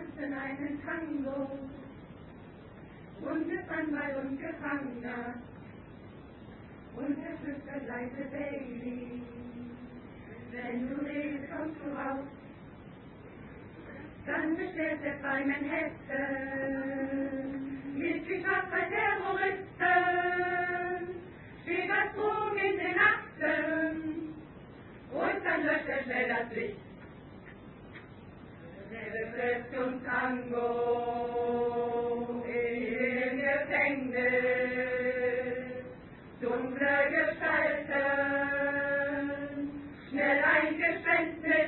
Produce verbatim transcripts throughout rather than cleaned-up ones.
tanzen einen Tango und es dann bei uns Gefangener und er flüstert leise Baby, wenn du redest, kommst du raus. Dann bestellt er zwei Manhattan mit Fischers bei Terroristen, steht das Drogen in den Akten und dann löscht er schnell das Licht. Revolution-Tango im Gefängnis, dunkle Gestalten, schnell ein Geständnis,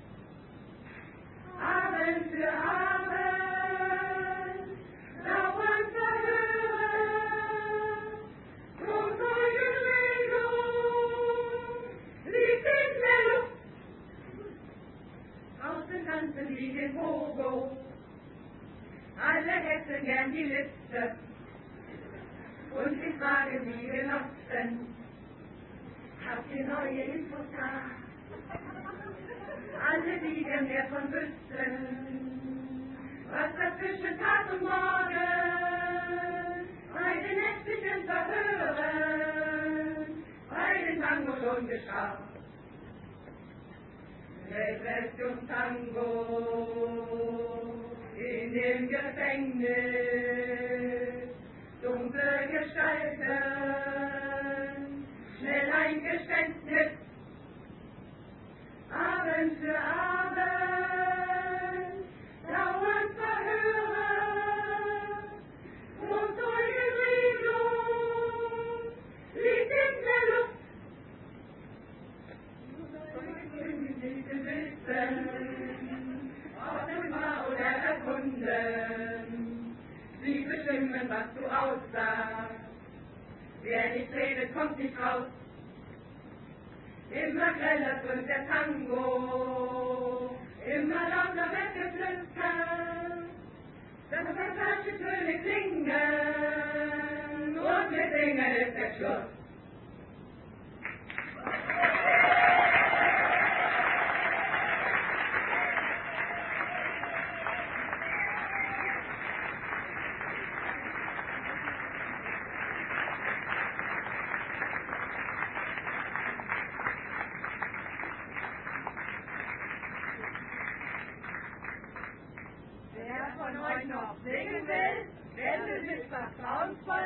Abend für Abend, dauernd Verhöre, Thronfolgeregelung liegt in der Luft. Draußen tanzen die den Pogo, alle hätten gern die Liste, und sie fragen die Genossen, habt ihr neue Infos da? Alle liegen mehr von wüssten, was dazwischen Tag und Morgen bei den nächtlichen Verhören, bei den Tango schon geschah. Revolution-Tango in dem Gefängnis, dunkle Gestalten, schnell ein Geständnis, Abend für Abend, dauernd Verhöre, Thronfolgeregelung liegt in der Luft. Sie wissen, ob es wahr oder erfunden, sie bestimmen, was du aussagst, wer nicht redet, kommt nicht raus. Immer greller dröhnt der Tango, immer lauter wird geflüstert, dass falsche Töne klingen und mit Singen ist der Schluss. Wer von euch noch singen will, wendet sich vertrauensvoll